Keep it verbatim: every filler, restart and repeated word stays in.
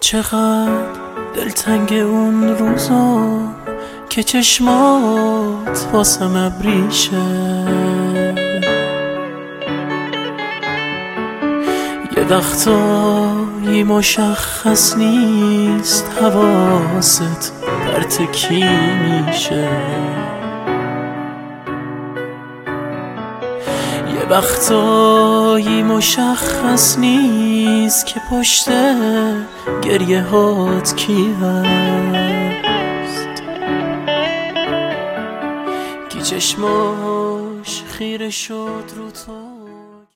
چقدر دلتنگ اون روزا که چشمات واسم ابریشه، یه وقتایی مشخص نیست حواست پرت کی میشه، یه وقتایی مشخص نیست که پشت گریه هات کی هست، کی چشماش خیره شد رو تو.